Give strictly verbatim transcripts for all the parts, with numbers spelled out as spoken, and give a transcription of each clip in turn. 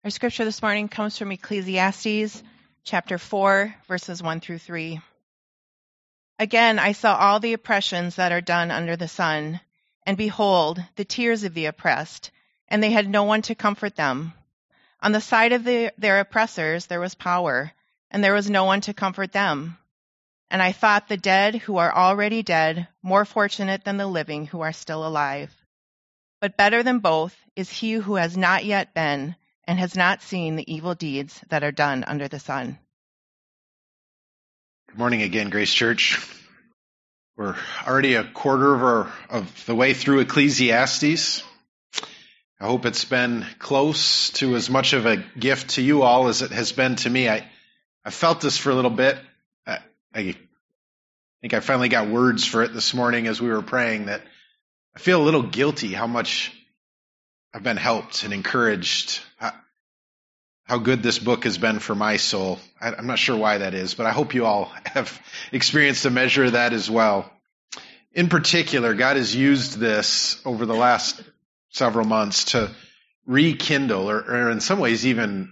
Our scripture this morning comes from Ecclesiastes chapter four, verses one through three. Again, I saw all the oppressions that are done under the sun, and behold, the tears of the oppressed, and they had no one to comfort them. On the side of the, their oppressors there was power, and there was no one to comfort them. And I thought the dead who are already dead more fortunate than the living who are still alive. But better than both is he who has not yet been, and has not seen the evil deeds that are done under the sun. Good morning again, Grace Church. We're already a quarter of, our, of the way through Ecclesiastes. I hope it's been close to as much of a gift to you all as it has been to me. I, I felt this for a little bit. I, I think I finally got words for it this morning as we were praying, that I feel a little guilty how much I've been helped and encouraged, how, how good this book has been for my soul. I, I'm not sure why that is, but I hope you all have experienced a measure of that as well. In particular, God has used this over the last several months to rekindle, or, or in some ways even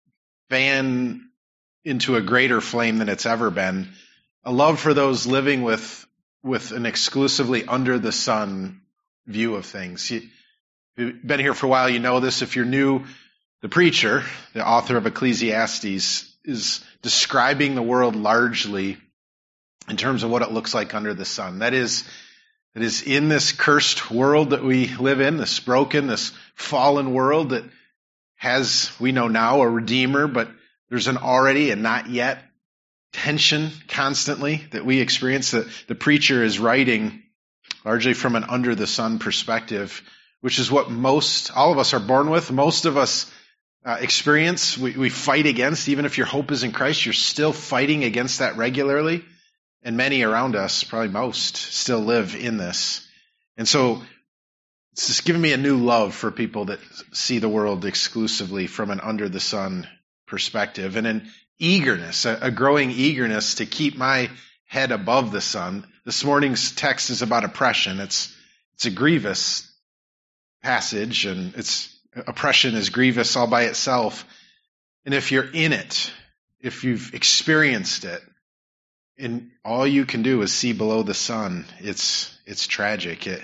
fan into a greater flame than it's ever been, a love for those living with, with an exclusively under the sun view of things. You, If you've been here for a while, you know this. If you're new, the preacher, the author of Ecclesiastes, is describing the world largely in terms of what it looks like under the sun. That is, that is in this cursed world that we live in, this broken, this fallen world that has, we know now, a redeemer, but there's an already and not yet tension constantly that we experience. That the preacher is writing largely from an under the sun perspective, which is what most, all of us are born with. Most of us uh, experience, we, we fight against. Even if your hope is in Christ, you're still fighting against that regularly. And many around us, probably most, still live in this. And so it's just given me a new love for people that see the world exclusively from an under the sun perspective, and an eagerness, a, a growing eagerness to keep my head above the sun. This morning's text is about oppression. It's, it's a grievous passage, and its oppression is grievous all by itself. And if you're in it, if you've experienced it, and all you can do is see below the sun, it's it's tragic. It,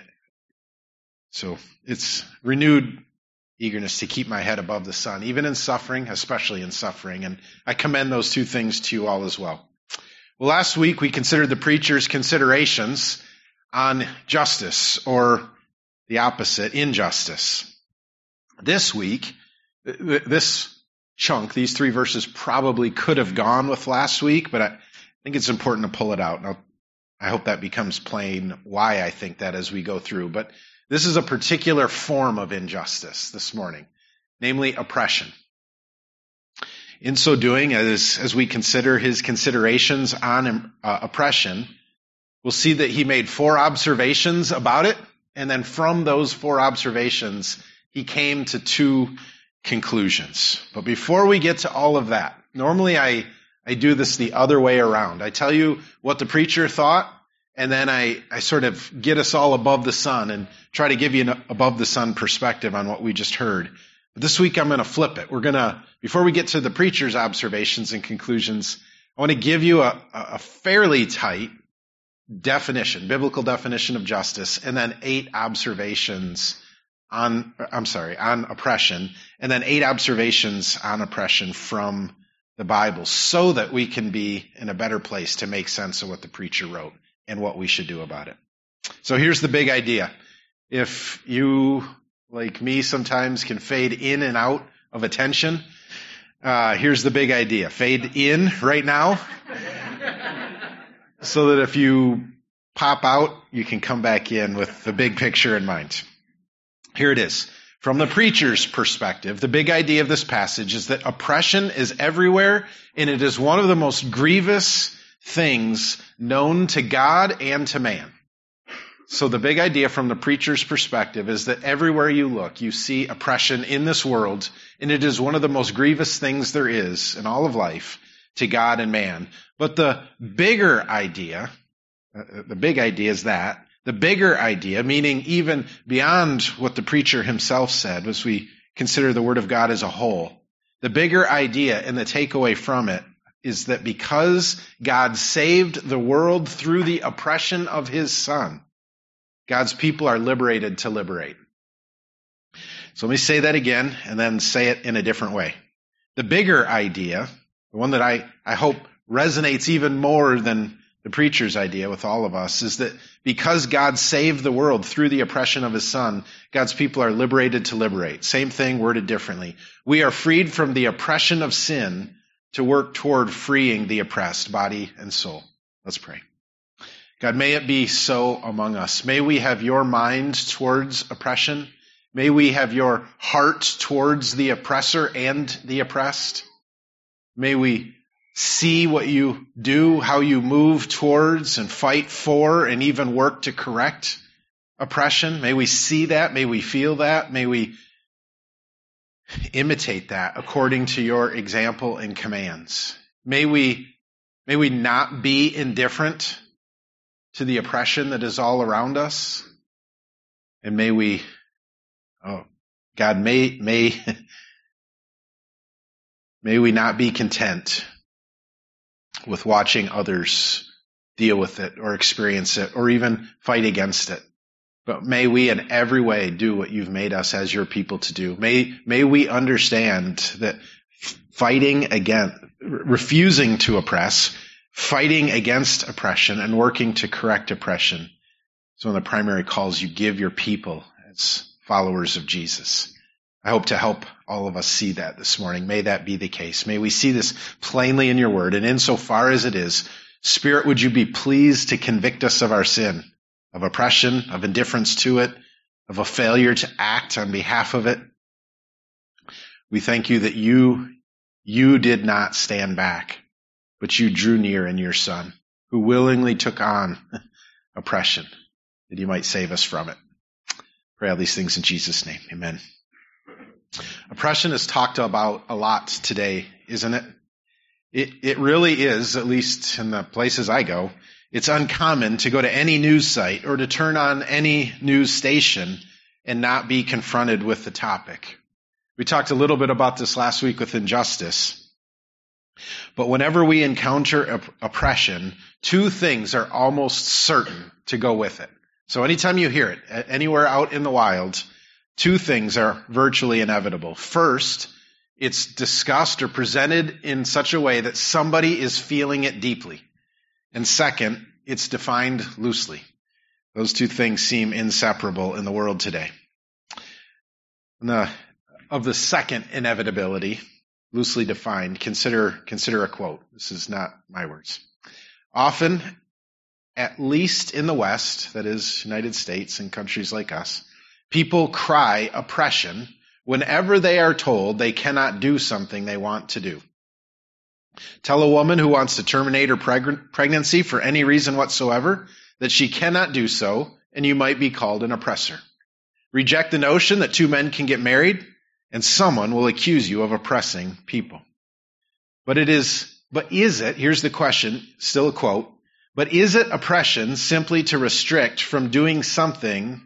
so it's renewed eagerness to keep my head above the sun, even in suffering, especially in suffering. And I commend those two things to you all as well. Well, last week we considered the preacher's considerations on justice, or the opposite, injustice. This week, this chunk, these three verses probably could have gone with last week, but I think it's important to pull it out. Now, I hope that becomes plain why I think that as we go through. But this is a particular form of injustice this morning, namely oppression. In so doing, as, as we consider his considerations on uh, oppression, we'll see that he made four observations about it. And then from those four observations, he came to two conclusions. But before we get to all of that, normally I, I do this the other way around. I tell you what the preacher thought, and then I, I sort of get us all above the sun and try to give you an above the sun perspective on what we just heard. But this week I'm going to flip it. We're going to, before we get to the preacher's observations and conclusions, I want to give you a, a fairly tight definition, biblical definition of justice, and then eight observations on, I'm sorry, on oppression, and then eight observations on oppression from the Bible, so that we can be in a better place to make sense of what the preacher wrote and what we should do about it. So here's the big idea. If you, like me, sometimes can fade in and out of attention, uh, here's the big idea. Fade in right now, so that if you pop out, you can come back in with the big picture in mind. Here it is. From the preacher's perspective, the big idea of this passage is that oppression is everywhere, and it is one of the most grievous things known to God and to man. So the big idea from the preacher's perspective is that everywhere you look, you see oppression in this world, and it is one of the most grievous things there is in all of life to God and man. But the bigger idea, the big idea is that, the bigger idea, meaning even beyond what the preacher himself said, as we consider the Word of God as a whole, The bigger idea and the takeaway from it is that because God saved the world through the oppression of his Son, God's people are liberated to liberate. So let me say that again and then say it in a different way. The bigger idea, the one that I, I hope resonates even more than the preacher's idea with all of us, is that because God saved the world through the oppression of his Son, God's people are liberated to liberate. Same thing, worded differently. We are freed from the oppression of sin to work toward freeing the oppressed, body and soul. Let's pray. God, may it be so among us. May we have your mind towards oppression. May we have your heart towards the oppressor and the oppressed. May we see what you do, how you move towards and fight for and even work to correct oppression. May we see that. May we feel that. May we imitate that according to your example and commands. May we, may we not be indifferent to the oppression that is all around us. And may we, oh, God, may, may, may we not be content with watching others deal with it or experience it or even fight against it. But may we in every way do what you've made us as your people to do. May, may we understand that fighting against, refusing to oppress, fighting against oppression and working to correct oppression is one of the primary calls you give your people as followers of Jesus. I hope to help all of us see that this morning. May that be the case. May we see this plainly in your word. And insofar as it is, Spirit, would you be pleased to convict us of our sin, of oppression, of indifference to it, of a failure to act on behalf of it. We thank you that you, you did not stand back, but you drew near in your Son, who willingly took on oppression, that you might save us from it. Pray all these things in Jesus' name. Amen. Oppression is talked about a lot today, isn't it? It, it really is, at least in the places I go. It's uncommon to go to any news site or to turn on any news station and not be confronted with the topic. We talked a little bit about this last week with injustice. But whenever we encounter op- oppression, two things are almost certain to go with it. So anytime you hear it, anywhere out in the wild, two things are virtually inevitable. First, it's discussed or presented in such a way that somebody is feeling it deeply. And second, it's defined loosely. Those two things seem inseparable in the world today. And the, of the second inevitability, loosely defined, consider, consider a quote. This is not my words. Often, at least in the West, that is, United States and countries like us, people cry oppression whenever they are told they cannot do something they want to do. Tell a woman who wants to terminate her preg- pregnancy for any reason whatsoever that she cannot do so, and you might be called an oppressor. Reject the notion that two men can get married, and someone will accuse you of oppressing people. But it is, but is it, here's the question, still a quote, but is it oppression simply to restrict from doing something,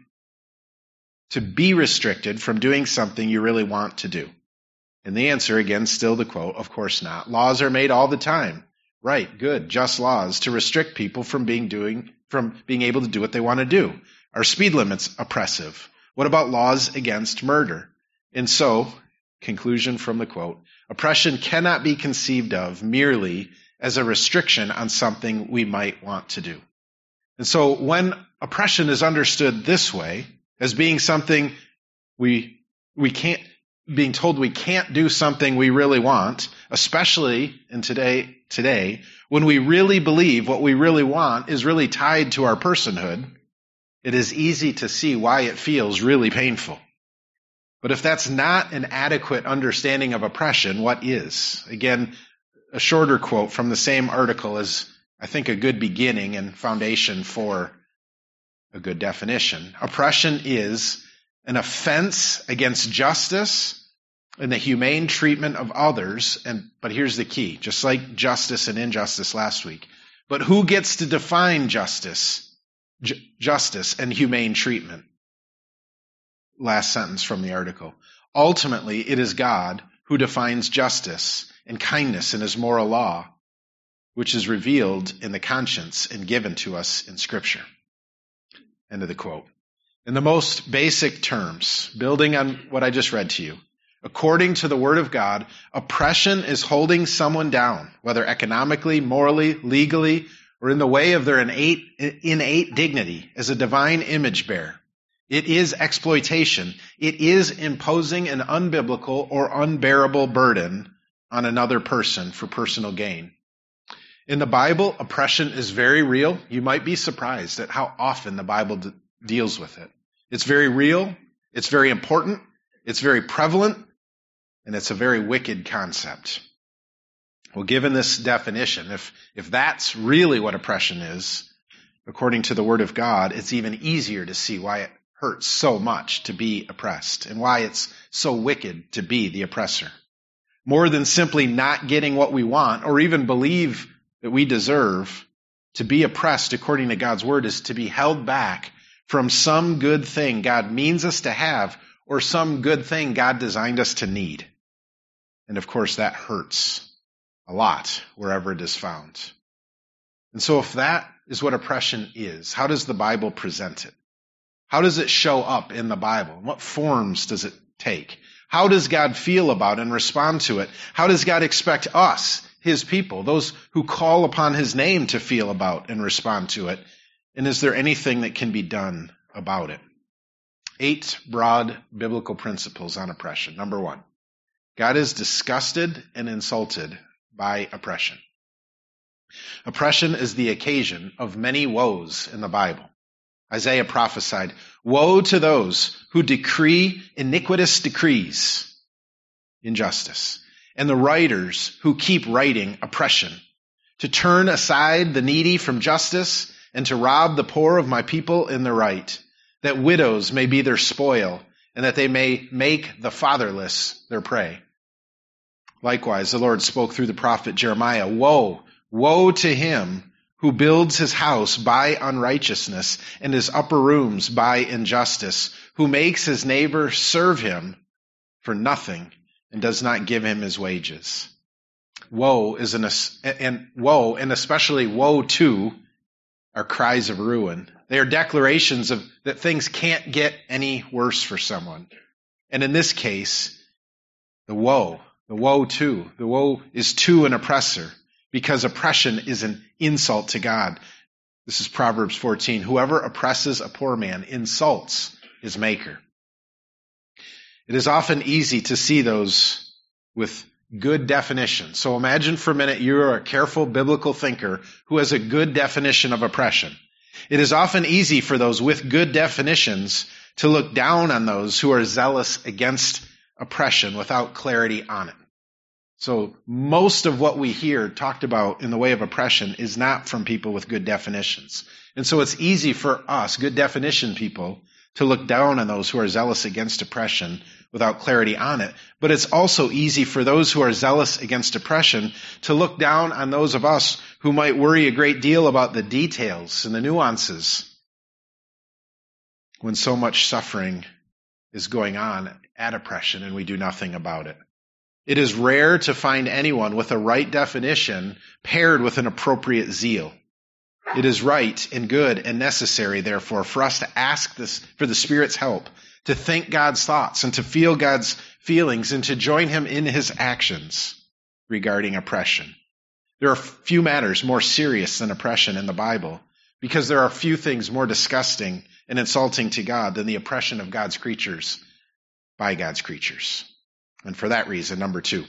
to be restricted from doing something you really want to do? And the answer, again, still the quote, of course not. Laws are made all the time. Right, good, just laws to restrict people from being doing, from being able to do what they want to do. Are speed limits oppressive? What about laws against murder? And so, conclusion from the quote, oppression cannot be conceived of merely as a restriction on something we might want to do. And so when oppression is understood this way, as being something we, we can't, being told we can't do something we really want, especially in today, today, when we really believe what we really want is really tied to our personhood, it is easy to see why it feels really painful. But if that's not an adequate understanding of oppression, what is? Again, a shorter quote from the same article is, I think, a good beginning and foundation for a good definition. Oppression is an offense against justice and the humane treatment of others. And but here's the key, just like justice and injustice last week. But who gets to define justice, J- justice and humane treatment? Last sentence from the article. Ultimately, it is God who defines justice and kindness in his moral law, which is revealed in the conscience and given to us in Scripture. End of the quote. In the most basic terms, building on what I just read to you, according to the Word of God, oppression is holding someone down, whether economically, morally, legally, or in the way of their innate, innate dignity as a divine image bearer. It is exploitation. It is imposing an unbiblical or unbearable burden on another person for personal gain. In the Bible, oppression is very real. You might be surprised at how often the Bible d- deals with it. It's very real. It's very important. It's very prevalent. And it's a very wicked concept. Well, given this definition, if, if that's really what oppression is, according to the Word of God, it's even easier to see why it hurts so much to be oppressed and why it's so wicked to be the oppressor. More than simply not getting what we want or even believe that we deserve, to be oppressed according to God's Word is to be held back from some good thing God means us to have or some good thing God designed us to need. And of course, that hurts a lot wherever it is found. And so if that is what oppression is, how does the Bible present it? How does it show up in the Bible? What forms does it take? How does God feel about and respond to it? How does God expect us, his people, those who call upon his name, to feel about and respond to it? And is there anything that can be done about it? Eight broad biblical principles on oppression. Number one, God is disgusted and insulted by oppression. Oppression is the occasion of many woes in the Bible. Isaiah prophesied, "Woe to those who decree iniquitous decrees, injustice, and the writers who keep writing oppression, to turn aside the needy from justice and to rob the poor of my people in their right, that widows may be their spoil and that they may make the fatherless their prey." Likewise, the Lord spoke through the prophet Jeremiah, "Woe, woe to him who builds his house by unrighteousness and his upper rooms by injustice, who makes his neighbor serve him for nothing and does not give him his wages." Woe is an and woe, and especially woe to, are cries of ruin. They are declarations of that things can't get any worse for someone. And in this case, the woe, the woe to, the woe is to an oppressor, because oppression is an insult to God. This is Proverbs fourteen. Whoever oppresses a poor man insults his maker. It is often easy to see those with good definitions. So imagine for a minute you are a careful biblical thinker who has a good definition of oppression. It is often easy for those with good definitions to look down on those who are zealous against oppression without clarity on it. So most of what we hear talked about in the way of oppression is not from people with good definitions. And so it's easy for us, good definition people, to look down on those who are zealous against oppression without clarity on it. But it's also easy for those who are zealous against oppression to look down on those of us who might worry a great deal about the details and the nuances when so much suffering is going on at oppression and we do nothing about it. It is rare to find anyone with a right definition paired with an appropriate zeal. It is right and good and necessary, therefore, for us to ask this for the Spirit's help, to think God's thoughts and to feel God's feelings and to join him in his actions regarding oppression. There are few matters more serious than oppression in the Bible, because there are few things more disgusting and insulting to God than the oppression of God's creatures by God's creatures. And for that reason, number two,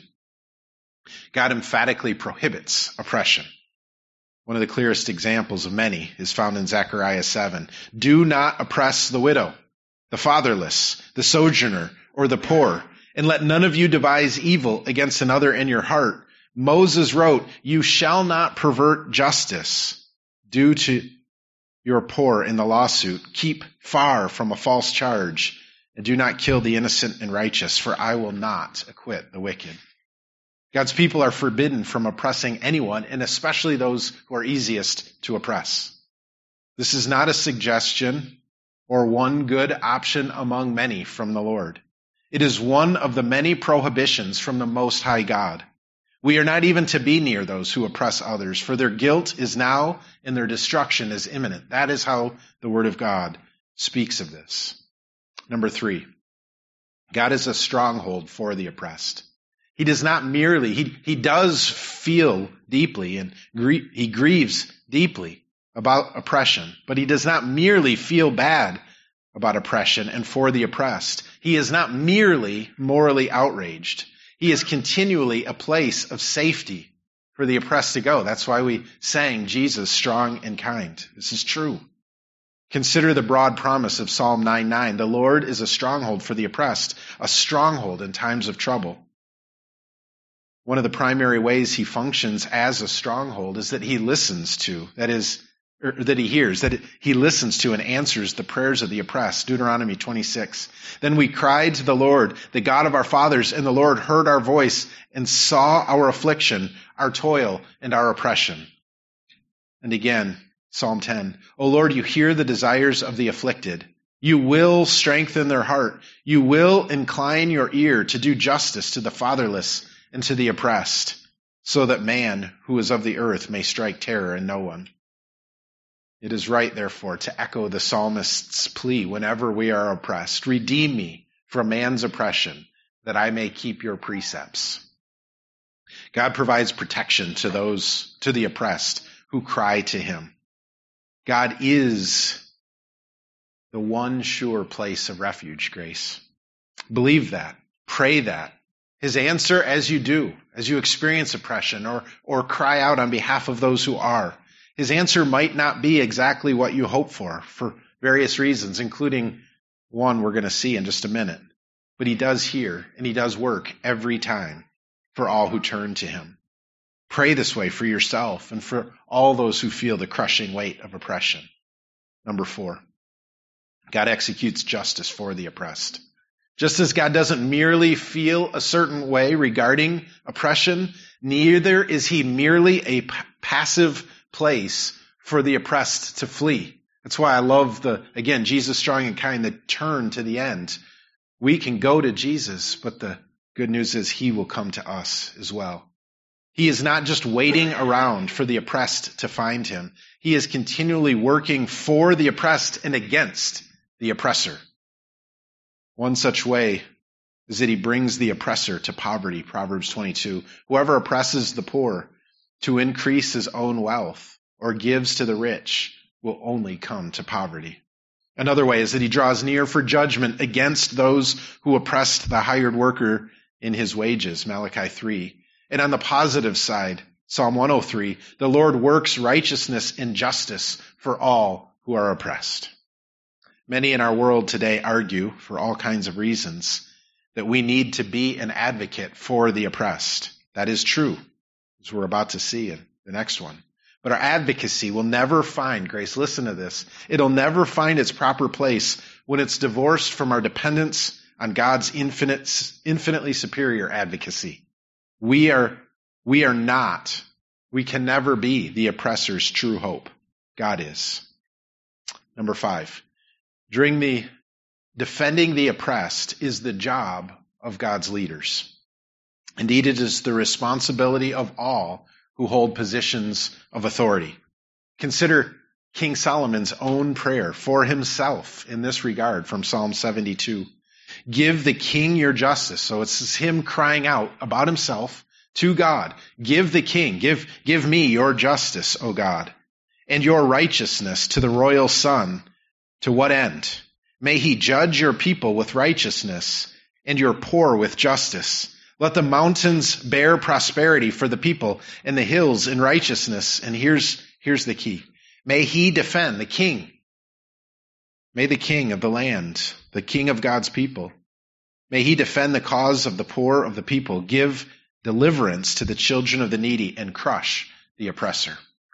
God emphatically prohibits oppression. One of the clearest examples of many is found in Zechariah seven. "Do not oppress the widow, the fatherless, the sojourner, or the poor, and let none of you devise evil against another in your heart." Moses wrote, "You shall not pervert justice due to your poor in the lawsuit. Keep far from a false charge, and do not kill the innocent and righteous, for I will not acquit the wicked." God's people are forbidden from oppressing anyone, and especially those who are easiest to oppress. This is not a suggestion or one good option among many from the Lord. It is one of the many prohibitions from the Most High God. We are not even to be near those who oppress others, for their guilt is now and their destruction is imminent. That is how the Word of God speaks of this. Number three, God is a stronghold for the oppressed. He does not merely, he, he does feel deeply and grie- he grieves deeply about oppression, but he does not merely feel bad about oppression and for the oppressed. He is not merely morally outraged. He is continually a place of safety for the oppressed to go. That's why we sang Jesus, strong and kind. This is true. Consider the broad promise of Psalm nine nine. The Lord is a stronghold for the oppressed, a stronghold in times of trouble. One of the primary ways he functions as a stronghold is that he listens to, that is, or that he hears, that he listens to and answers the prayers of the oppressed. Deuteronomy twenty-six. Then we cried to the Lord, the God of our fathers, and the Lord heard our voice and saw our affliction, our toil, and our oppression. And again, Psalm ten. O Lord, you hear the desires of the afflicted. You will strengthen their heart. You will incline your ear to do justice to the fatherless and to the oppressed, so that man who is of the earth may strike terror in no one. It is right, therefore, to echo the psalmist's plea whenever we are oppressed. Redeem me from man's oppression, that I may keep your precepts. God provides protection to those, to the oppressed who cry to him. God is the one sure place of refuge, Grace. Believe that. Pray that. His answer as you do, as you experience oppression or, or cry out on behalf of those who are, his answer might not be exactly what you hope for, for various reasons, including one we're going to see in just a minute. But he does hear and he does work every time for all who turn to him. Pray this way for yourself and for all those who feel the crushing weight of oppression. Number four, God executes justice for the oppressed. Just as God doesn't merely feel a certain way regarding oppression, neither is he merely a p- passive place for the oppressed to flee. That's why I love the, again, Jesus strong and kind, the turn to the end. We can go to Jesus, but the good news is he will come to us as well. He is not just waiting around for the oppressed to find him. He is continually working for the oppressed and against the oppressor. One such way is that he brings the oppressor to poverty, Proverbs twenty-two. Whoever oppresses the poor to increase his own wealth or gives to the rich will only come to poverty. Another way is that he draws near for judgment against those who oppressed the hired worker in his wages, Malachi three. And on the positive side, Psalm one oh three, the Lord works righteousness and justice for all who are oppressed. Many in our world today argue, for all kinds of reasons, that we need to be an advocate for the oppressed. That is true, as we're about to see in the next one. But our advocacy will never find, Grace, listen to this, it'll never find its proper place when it's divorced from our dependence on God's infinite, infinitely superior advocacy. We are, we are not, we can never be the oppressor's true hope. God is. Number five, during the defending the oppressed is the job of God's leaders. Indeed, it is the responsibility of all who hold positions of authority. Consider King Solomon's own prayer for himself in this regard from Psalm seventy-two. Give the king your justice. So it's him crying out about himself to God. Give the king, give, give me your justice, O God, and your righteousness to the royal son. To what end? May he judge your people with righteousness and your poor with justice. Let the mountains bear prosperity for the people and the hills in righteousness. And here's, here's the key. May he defend the king. May the king of the land, the king of God's people, may he defend the cause of the poor of the people, give deliverance to the children of the needy, and crush the oppressor.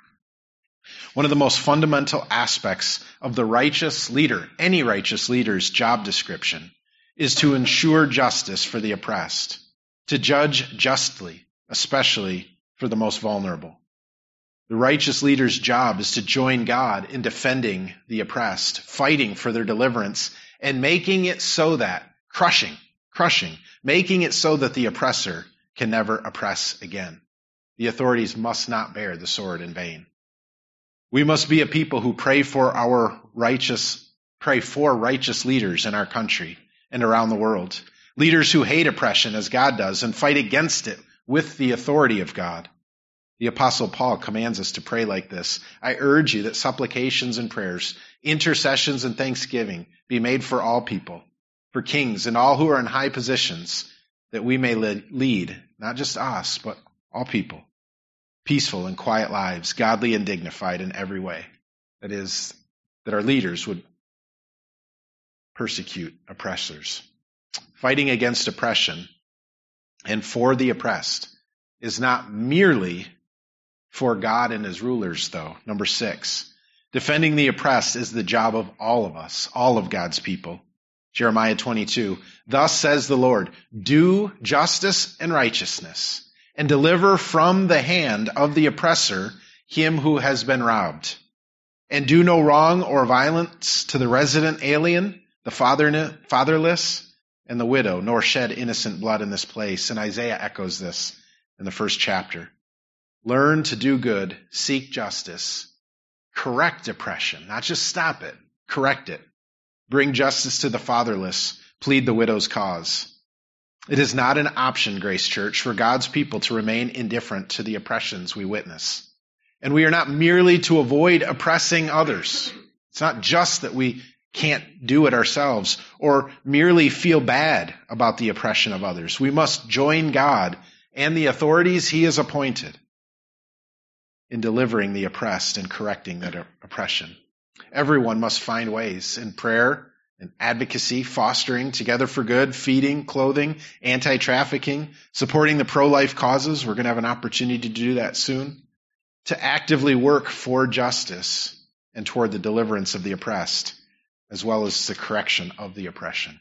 One of the most fundamental aspects of the righteous leader, any righteous leader's job description, is to ensure justice for the oppressed, to judge justly, especially for the most vulnerable. The righteous leader's job is to join God in defending the oppressed, fighting for their deliverance, and making it so that, crushing, crushing, making it so that the oppressor can never oppress again. The authorities must not bear the sword in vain. We must be a people who pray for our righteous, pray for righteous leaders in our country and around the world. Leaders who hate oppression as God does and fight against it with the authority of God. The Apostle Paul commands us to pray like this. I urge you that supplications and prayers, intercessions and thanksgiving be made for all people, for kings and all who are in high positions, that we may lead, not just us, but all people, peaceful and quiet lives, godly and dignified in every way. That is, that our leaders would persecute oppressors. Fighting against oppression and for the oppressed is not merely for God and his rulers, though. Number six, defending the oppressed is the job of all of us, all of God's people. Jeremiah twenty-two, thus says the Lord, do justice and righteousness, and deliver from the hand of the oppressor him who has been robbed. And do no wrong or violence to the resident alien, the fatherless, and the widow, nor shed innocent blood in this place. And Isaiah echoes this in the first chapter. Learn to do good, seek justice, correct oppression, not just stop it, correct it. Bring justice to the fatherless, plead the widow's cause. It is not an option, Grace Church, for God's people to remain indifferent to the oppressions we witness. And we are not merely to avoid oppressing others. It's not just that we can't do it ourselves or merely feel bad about the oppression of others. We must join God and the authorities he has appointed in delivering the oppressed and correcting that oppression. Everyone must find ways in prayer and advocacy, fostering together for good, feeding, clothing, anti-trafficking, supporting the pro-life causes. We're going to have an opportunity to do that soon. To actively work for justice and toward the deliverance of the oppressed, as well as the correction of the oppression.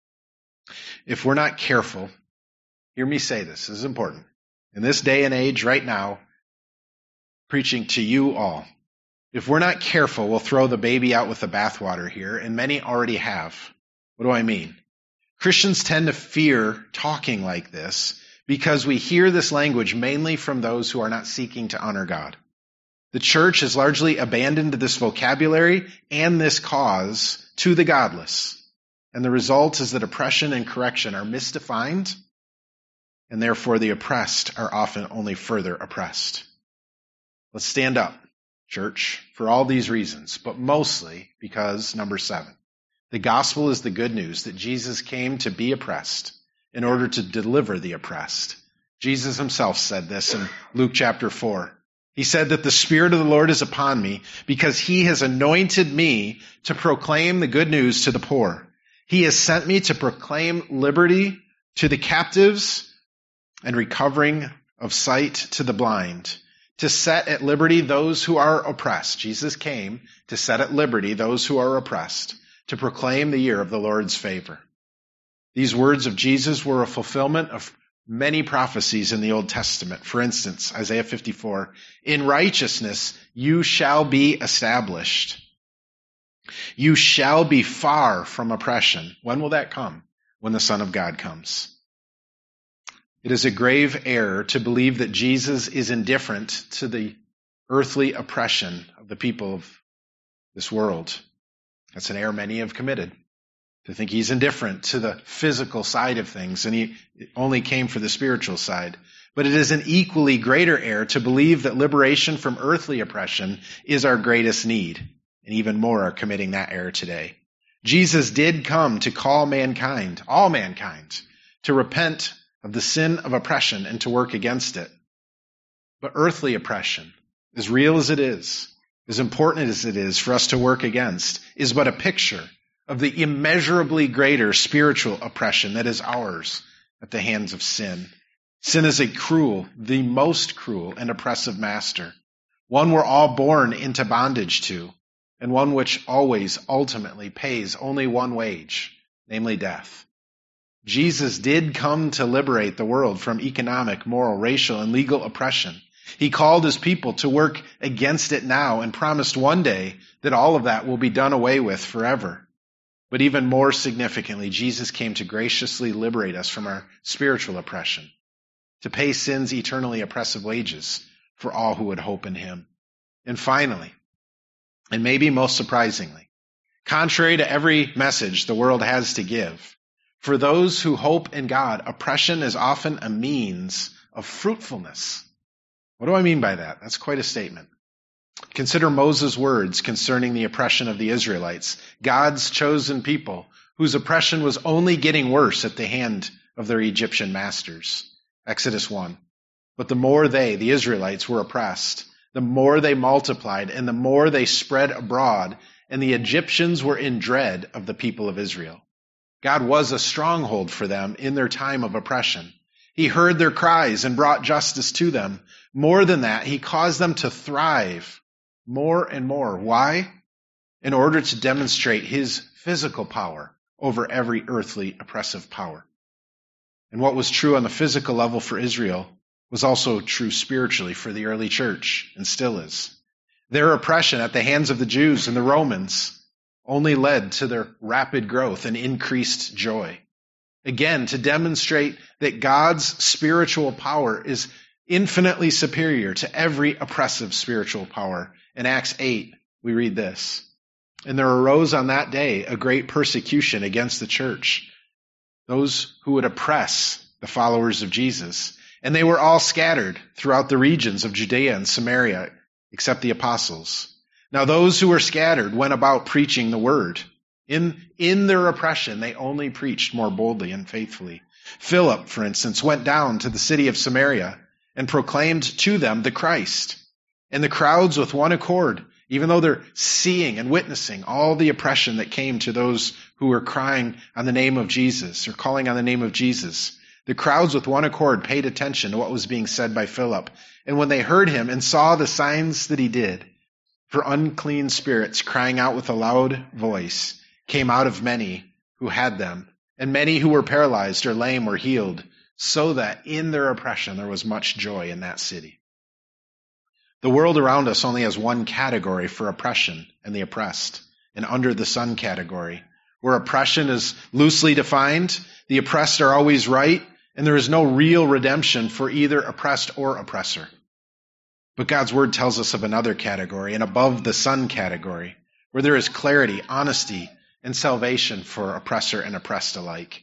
If we're not careful, hear me say this, this is important. In this day and age, right now, preaching to you all, if we're not careful, we'll throw the baby out with the bathwater here, and many already have. What do I mean? Christians tend to fear talking like this because we hear this language mainly from those who are not seeking to honor God. The church has largely abandoned this vocabulary and this cause to the godless. And the result is that oppression and correction are misdefined, and therefore the oppressed are often only further oppressed. Let's stand up, church, for all these reasons, but mostly because, number seven, the gospel is the good news that Jesus came to be oppressed in order to deliver the oppressed. Jesus himself said this in Luke chapter four. He said that the Spirit of the Lord is upon me because he has anointed me to proclaim the good news to the poor. He has sent me to proclaim liberty to the captives and recovering of sight to the blind, to set at liberty those who are oppressed. Jesus came to set at liberty those who are oppressed, to proclaim the year of the Lord's favor. These words of Jesus were a fulfillment of many prophecies in the Old Testament. For instance, Isaiah fifty-four, in righteousness you shall be established. You shall be far from oppression. When will that come? When the Son of God comes. It is a grave error to believe that Jesus is indifferent to the earthly oppression of the people of this world. That's an error many have committed, to think he's indifferent to the physical side of things and he only came for the spiritual side. But it is an equally greater error to believe that liberation from earthly oppression is our greatest need. And even more are committing that error today. Jesus did come to call mankind, all mankind, to repent of the sin of oppression and to work against it. But earthly oppression, as real as it is, as important as it is for us to work against, is but a picture of the immeasurably greater spiritual oppression that is ours at the hands of sin. Sin is a cruel, the most cruel and oppressive master, one we're all born into bondage to, and one which always ultimately pays only one wage, namely death. Jesus did come to liberate the world from economic, moral, racial, and legal oppression. He called his people to work against it now and promised one day that all of that will be done away with forever. But even more significantly, Jesus came to graciously liberate us from our spiritual oppression, to pay sin's eternally oppressive wages for all who would hope in him. And finally, and maybe most surprisingly, contrary to every message the world has to give, for those who hope in God, oppression is often a means of fruitfulness. What do I mean by that? That's quite a statement. Consider Moses' words concerning the oppression of the Israelites, God's chosen people, whose oppression was only getting worse at the hand of their Egyptian masters. Exodus one. But the more they, the Israelites, were oppressed, the more they multiplied and the more they spread abroad, and the Egyptians were in dread of the people of Israel. God was a stronghold for them in their time of oppression. He heard their cries and brought justice to them. More than that, he caused them to thrive more and more. Why? In order to demonstrate his physical power over every earthly oppressive power. And what was true on the physical level for Israel was also true spiritually for the early church, and still is. Their oppression at the hands of the Jews and the Romans only led to their rapid growth and increased joy. Again, to demonstrate that God's spiritual power is infinitely superior to every oppressive spiritual power. In Acts eight, we read this. And there arose on that day a great persecution against the church, those who would oppress the followers of Jesus. And they were all scattered throughout the regions of Judea and Samaria, except the apostles. Now those who were scattered went about preaching the word. In, in their oppression, they only preached more boldly and faithfully. Philip, for instance, went down to the city of Samaria and proclaimed to them the Christ. And the crowds with one accord, even though they're seeing and witnessing all the oppression that came to those who were crying on the name of Jesus or calling on the name of Jesus, the crowds with one accord paid attention to what was being said by Philip. And when they heard him and saw the signs that he did, for unclean spirits crying out with a loud voice came out of many who had them, and many who were paralyzed or lame were healed, so that in their oppression there was much joy in that city. The world around us only has one category for oppression and the oppressed, an under the sun category, where oppression is loosely defined, the oppressed are always right, and there is no real redemption for either oppressed or oppressor. But God's word tells us of another category, an above the sun category, where there is clarity, honesty, and salvation for oppressor and oppressed alike.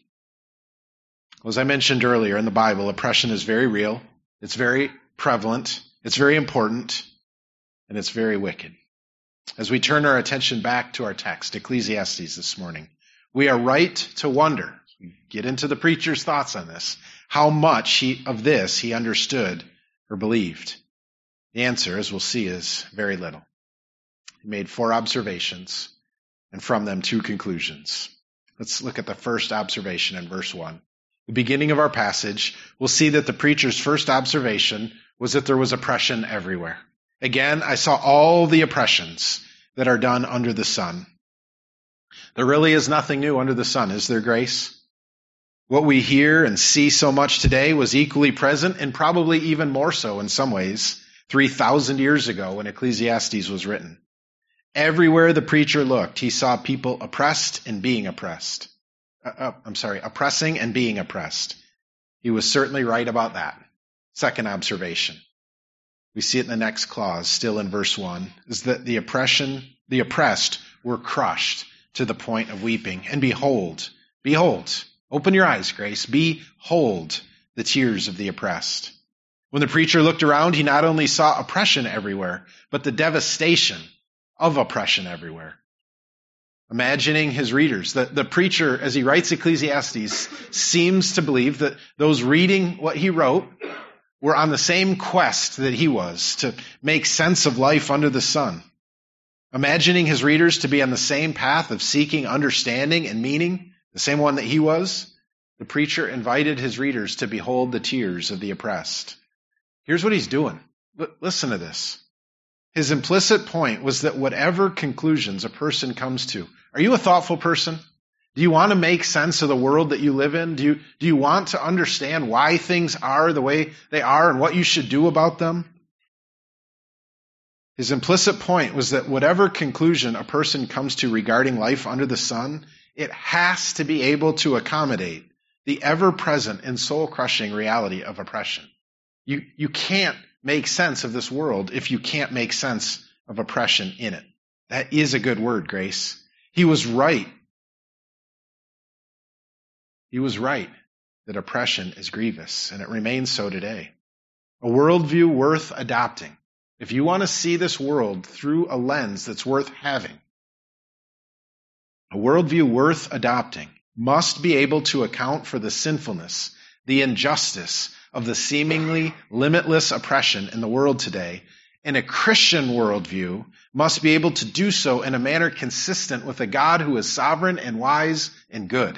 As I mentioned earlier, in the Bible, oppression is very real, it's very prevalent, it's very important, and it's very wicked. As we turn our attention back to our text, Ecclesiastes, this morning, we are right to wonder, we get into the preacher's thoughts on this, how much he, of this he understood or believed. The answer, as we'll see, is very little. He made four observations, and from them two conclusions. Let's look at the first observation in verse one. The beginning of our passage, we'll see that the preacher's first observation was that there was oppression everywhere. Again, I saw all the oppressions that are done under the sun. There really is nothing new under the sun, is there, Grace? What we hear and see so much today was equally present, and probably even more so in some ways, three thousand years ago when Ecclesiastes was written. Everywhere the preacher looked, he saw people oppressed and being oppressed. Uh, uh, I'm sorry, oppressing and being oppressed. He was certainly right about that. Second observation. We see it in the next clause, still in verse one, is that the oppression, the oppressed were crushed to the point of weeping. And behold, behold, open your eyes, Grace, behold the tears of the oppressed. When the preacher looked around, he not only saw oppression everywhere, but the devastation of oppression everywhere. Imagining his readers, the, the preacher, as he writes Ecclesiastes, seems to believe that those reading what he wrote were on the same quest that he was to make sense of life under the sun. Imagining his readers to be on the same path of seeking understanding and meaning, the same one that he was, the preacher invited his readers to behold the tears of the oppressed. Here's what he's doing. L- listen to this. His implicit point was that whatever conclusions a person comes to, are you a thoughtful person? Do you want to make sense of the world that you live in? Do you, do you want to understand why things are the way they are and what you should do about them? His implicit point was that whatever conclusion a person comes to regarding life under the sun, It has to be able to accommodate the ever-present and soul-crushing reality of oppression. You, you can't make sense of this world if you can't make sense of oppression in it. That is a good word, Grace. He was right. He was right that oppression is grievous, and it remains so today. A worldview worth adopting. If you want to see this world through a lens that's worth having, a worldview worth adopting must be able to account for the sinfulness, the injustice of the seemingly limitless oppression in the world today, and a Christian worldview must be able to do so in a manner consistent with a God who is sovereign and wise and good.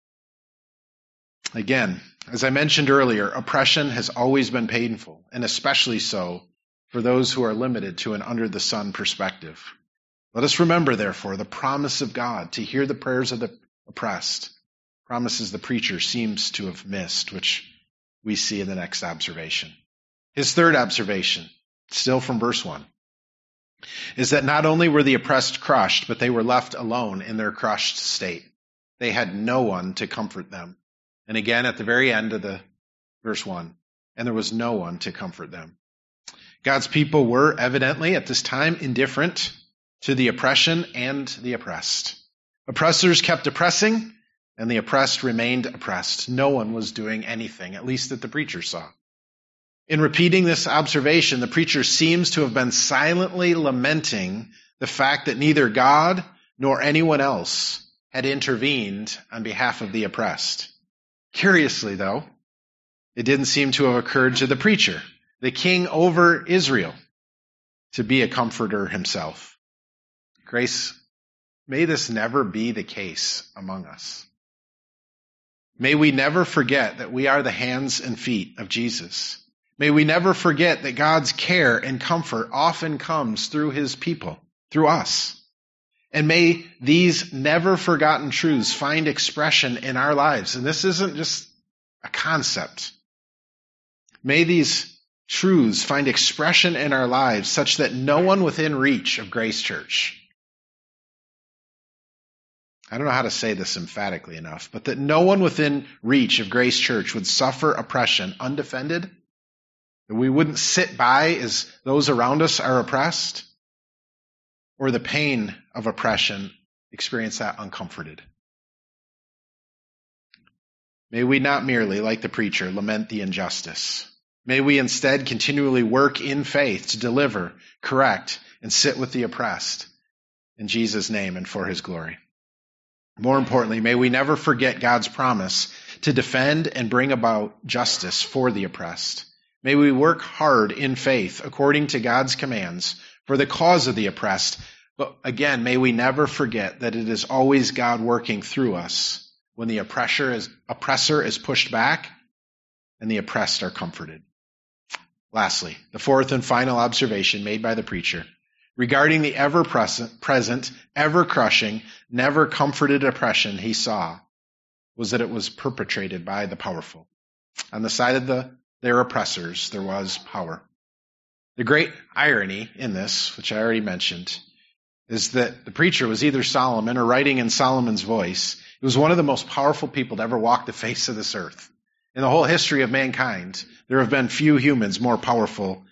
Again, as I mentioned earlier, oppression has always been painful, and especially so for those who are limited to an under-the-sun perspective. Let us remember, therefore, the promise of God to hear the prayers of the oppressed, promises the preacher seems to have missed, which we see in the next observation. His third observation, still from verse one, is that not only were the oppressed crushed, but they were left alone in their crushed state. They had no one to comfort them. And again, at the very end of the verse one, and there was no one to comfort them. God's people were evidently at this time indifferent to the oppression and the oppressed. Oppressors kept oppressing, and the oppressed remained oppressed. No one was doing anything, at least that the preacher saw. In repeating this observation, the preacher seems to have been silently lamenting the fact that neither God nor anyone else had intervened on behalf of the oppressed. Curiously, though, it didn't seem to have occurred to the preacher, the king over Israel, to be a comforter himself. Grace, may this never be the case among us. May we never forget that we are the hands and feet of Jesus. May we never forget that God's care and comfort often comes through his people, through us. And may these never forgotten truths find expression in our lives. And this isn't just a concept. May these truths find expression in our lives such that no one within reach of Grace Church, I don't know how to say this emphatically enough, but that no one within reach of Grace Church would suffer oppression undefended, that we wouldn't sit by as those around us are oppressed, or the pain of oppression, experience that uncomforted. May we not merely, like the preacher, lament the injustice. May we instead continually work in faith to deliver, correct, and sit with the oppressed in Jesus' name and for his glory. More importantly, may we never forget God's promise to defend and bring about justice for the oppressed. May we work hard in faith according to God's commands for the cause of the oppressed. But again, may we never forget that it is always God working through us when the oppressor is, oppressor is pushed back and the oppressed are comforted. Lastly, the fourth and final observation made by the preacher regarding the ever-present, ever-crushing, never-comforted oppression he saw was that it was perpetrated by the powerful. On the side of the, their oppressors, there was power. The great irony in this, which I already mentioned, is that the preacher was either Solomon or writing in Solomon's voice. He was one of the most powerful people to ever walk the face of this earth. In the whole history of mankind, there have been few humans more powerful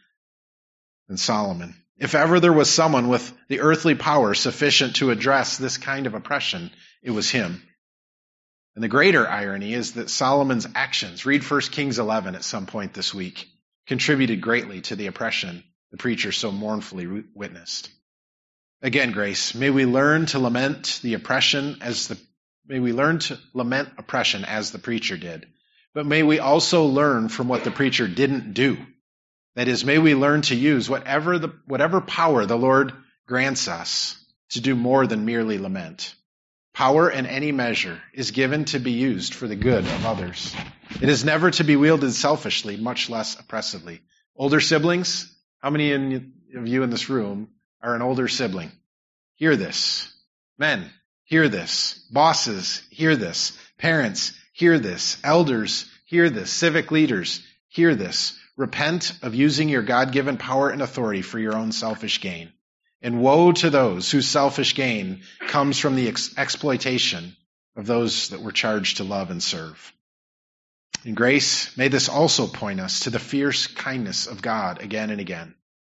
than Solomon. If ever there was someone with the earthly power sufficient to address this kind of oppression, it was him. And the greater irony is that Solomon's actions, read First Kings eleven at some point this week, contributed greatly to the oppression the preacher so mournfully witnessed. Again, Grace, may we learn to lament the oppression as the, may we learn to lament oppression as the preacher did. But may we also learn from what the preacher didn't do. That is, may we learn to use whatever the, whatever power the Lord grants us to do more than merely lament. Power in any measure is given to be used for the good of others. It is never to be wielded selfishly, much less oppressively. Older siblings, how many of you in this room are an older sibling? Hear this. Men, hear this. Bosses, hear this. Parents, hear this. Elders, hear this. Civic leaders, hear this. Repent of using your God-given power and authority for your own selfish gain. And woe to those whose selfish gain comes from the ex- exploitation of those that we're charged to love and serve. In grace, may this also point us to the fierce kindness of God again and again.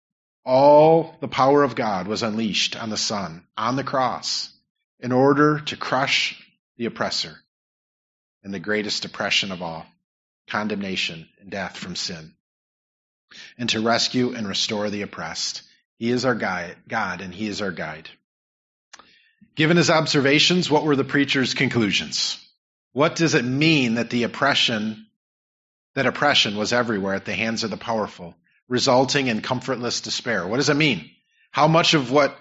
All the power of God was unleashed on the Son, on the cross, in order to crush the oppressor and the greatest oppression of all, condemnation and death from sin, and to rescue and restore the oppressed. He is our guide, God, and he is our guide. Given his observations, what were the preacher's conclusions? What does it mean that the oppression, that oppression was everywhere at the hands of the powerful, resulting in comfortless despair? What does it mean? How much of what,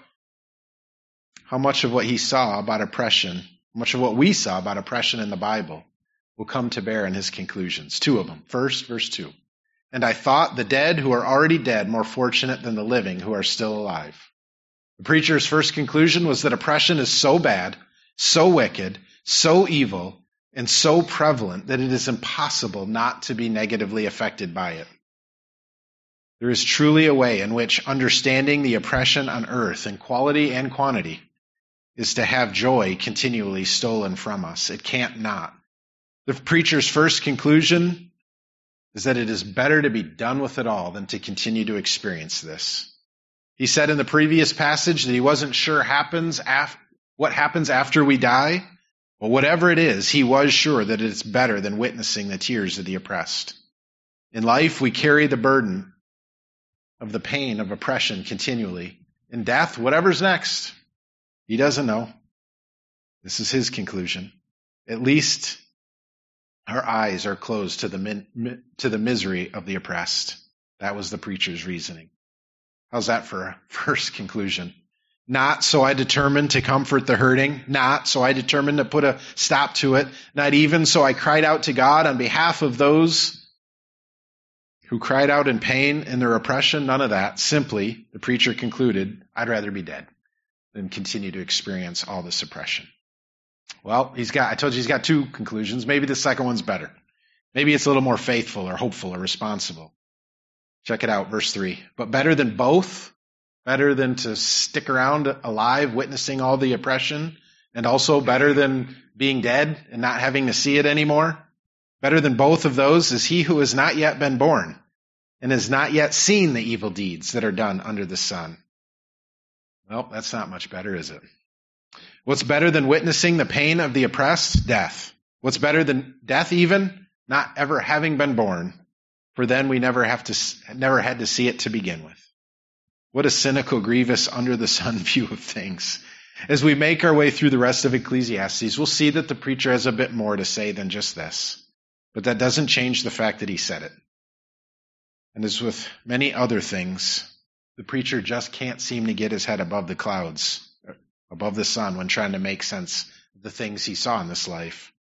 how much of what he saw about oppression, much of what we saw about oppression in the Bible will come to bear in his conclusions? Two of them. First, verse two. And I thought the dead who are already dead more fortunate than the living who are still alive. The preacher's first conclusion was that oppression is so bad, so wicked, so evil, and so prevalent that it is impossible not to be negatively affected by it. There is truly a way in which understanding the oppression on earth in quality and quantity is to have joy continually stolen from us. It can't not. The preacher's first conclusion is that it is better to be done with it all than to continue to experience this. He said in the previous passage that he wasn't sure happens af- what happens after we die. Well, whatever it is, he was sure that it's better than witnessing the tears of the oppressed. In life, we carry the burden of the pain of oppression continually. In death, whatever's next, he doesn't know. This is his conclusion. At least our eyes are closed to the min- to the misery of the oppressed. That was the preacher's reasoning. How's that for a first conclusion? Not so I determined to comfort the hurting. Not so I determined to put a stop to it. Not even so I cried out to God on behalf of those who cried out in pain in their oppression. None of that. Simply, the preacher concluded, I'd rather be dead than continue to experience all this oppression. Well, he's got, I told you he's got two conclusions. Maybe the second one's better. Maybe it's a little more faithful or hopeful or responsible. Check it out, verse three. But better than both, better than to stick around alive witnessing all the oppression, and also better than being dead and not having to see it anymore. Better than both of those is he who has not yet been born and has not yet seen the evil deeds that are done under the sun. Well, that's not much better, is it? What's better than witnessing the pain of the oppressed? Death. What's better than death even? Not ever having been born, for then we never have to, never had to see it to begin with. What a cynical, grievous, under the sun view of things. As we make our way through the rest of Ecclesiastes, we'll see that the preacher has a bit more to say than just this. But that doesn't change the fact that he said it. And as with many other things, the preacher just can't seem to get his head above the clouds, above the sun, when trying to make sense of the things he saw in this life.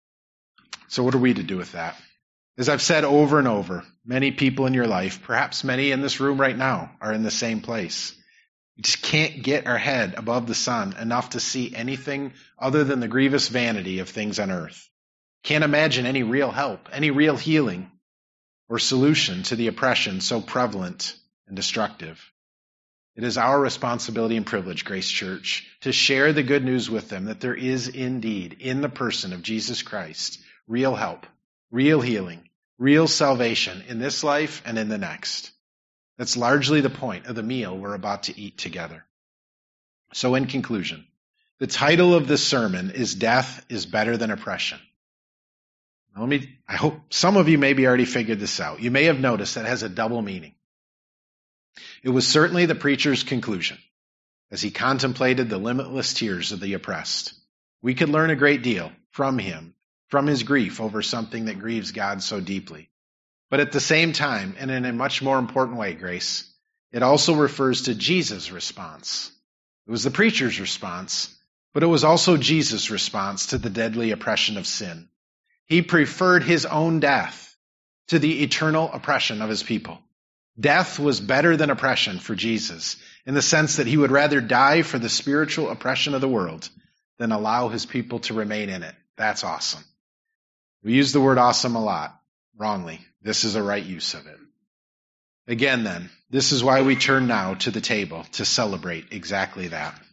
So what are we to do with that? As I've said over and over, many people in your life, perhaps many in this room right now, are in the same place. We just can't get our head above the sun enough to see anything other than the grievous vanity of things on earth. Can't imagine any real help, any real healing or solution to the oppression so prevalent and destructive. It is our responsibility and privilege, Grace Church, to share the good news with them that there is indeed, in the person of Jesus Christ, real help, real healing, real salvation in this life and in the next. That's largely the point of the meal we're about to eat together. So in conclusion, the title of this sermon is Death is Better Than Oppression. Let me, I hope some of you maybe already figured this out. You may have noticed that it has a double meaning. It was certainly the preacher's conclusion as he contemplated the limitless tears of the oppressed. We could learn a great deal from him, from his grief over something that grieves God so deeply. But at the same time, and in a much more important way, Grace, it also refers to Jesus' response. It was the preacher's response, but it was also Jesus' response to the deadly oppression of sin. He preferred his own death to the eternal oppression of his people. Death was better than oppression for Jesus, in the sense that he would rather die for the spiritual oppression of the world than allow his people to remain in it. That's awesome. We use the word awesome a lot, wrongly. This is a right use of it. Again then, this is why we turn now to the table to celebrate exactly that.